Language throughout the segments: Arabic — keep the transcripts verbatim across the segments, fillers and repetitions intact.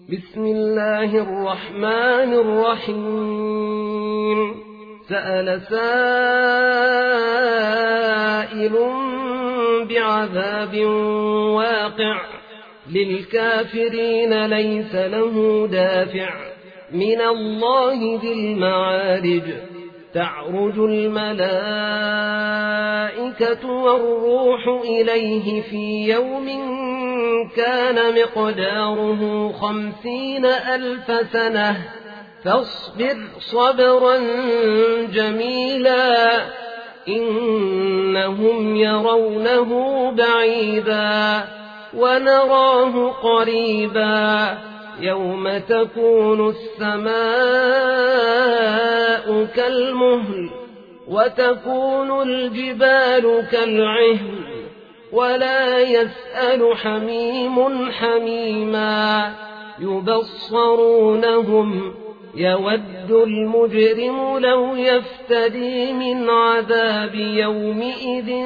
بسم الله الرحمن الرحيم سأل سائل بعذاب واقع للكافرين ليس له دافع من الله ذي المعارج تعرج الملائكة والروح إليه في يوم كان مقداره خمسين ألف سنة فاصبر صبرا جميلا إنهم يرونه بعيدا ونراه قريبا يوم تكون السماء كالمهل وتكون الجبال كالعهن ولا يسأل حميم حميما يبصرونهم يود المجرم لو يفتدي من عذاب يومئذ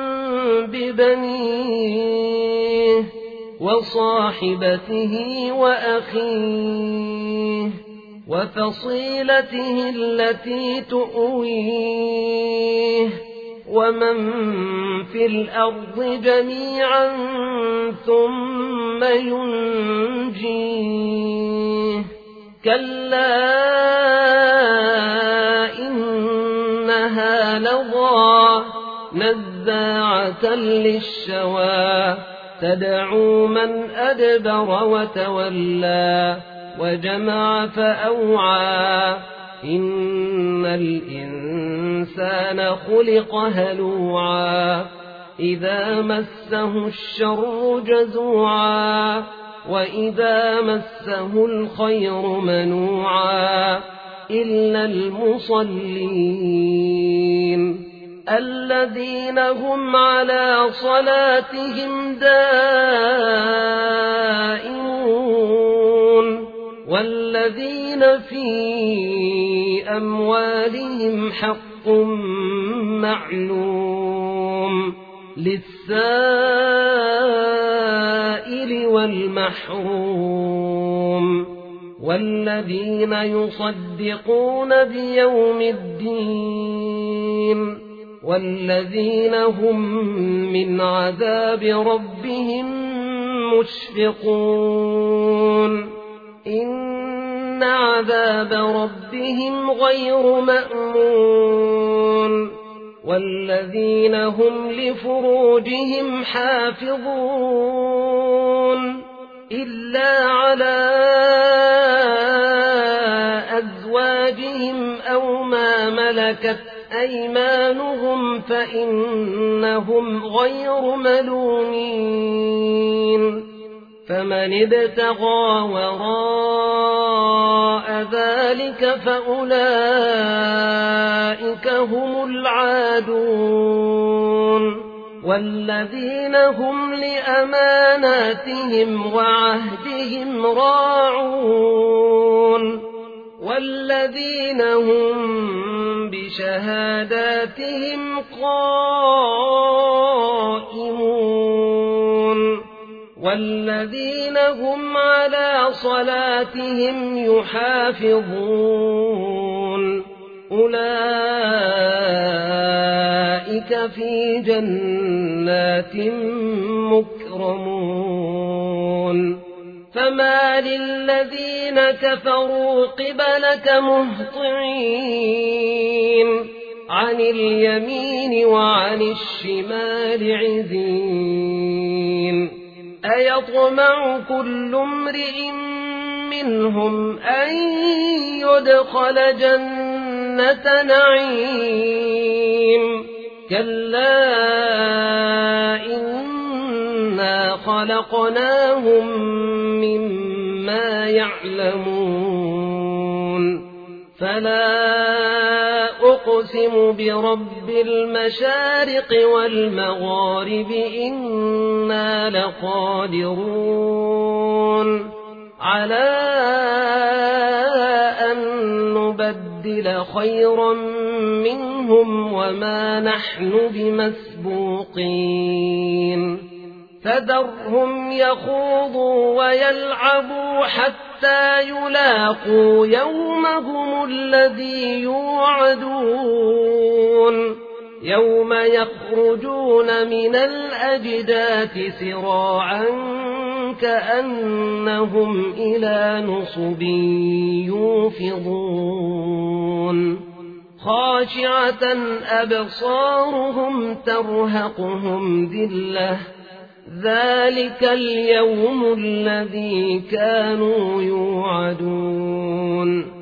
ببنيه وصاحبته وأخيه وفصيلته التي تؤويه ومن في الأرض جميعا ثم ينجيه كلا إنها لظى نزاعة للشوى تدعو من أدبر وتولى وجمع فأوعى إن الإنسان خلق هلوعا إذا مسه الشر جزوعا وإذا مسه الخير منوعا إلا المصلين الذين هم على صلاتهم دائمون والذين في أموالهم حق معلوم للسائل والمحروم والذين يصدقون بيوم الدين والذين هم من عذاب ربهم مشفقون إن عذاب ربهم غير مأمون والذين هم لفروجهم حافظون إلا على أزواجهم أو ما ملكت أيمانهم فإنهم غير ملومين فمن ابتغى وراء ذلك فأولئك هم العادون والذين هم لأماناتهم وعهدهم راعون والذين هم بشهاداتهم قائمون والذين هم على صلاتهم يحافظون أولئك في جنات مكرمون فما للذين كفروا قبلك مهطعين عن اليمين وعن الشمال عزين أيطمع كل امرئ منهم أن يدخل جنة نعيم كلا إنا خلقناهم مما يعلمون فلا أقسم برب المشارق والمغارب إنا لقادرون على أن نبدل خيرا منهم وما نحن بمسبوقين فذرهم يخوضوا ويلعبوا حتى يلاقوا يومهم الذي يوعدون يوم يخرجون من الأجداث سراعا كأنهم إلى نصب يوفضون خاشعة أبصارهم ترهقهم ذلة ذلك اليوم الذي كانوا يوعدون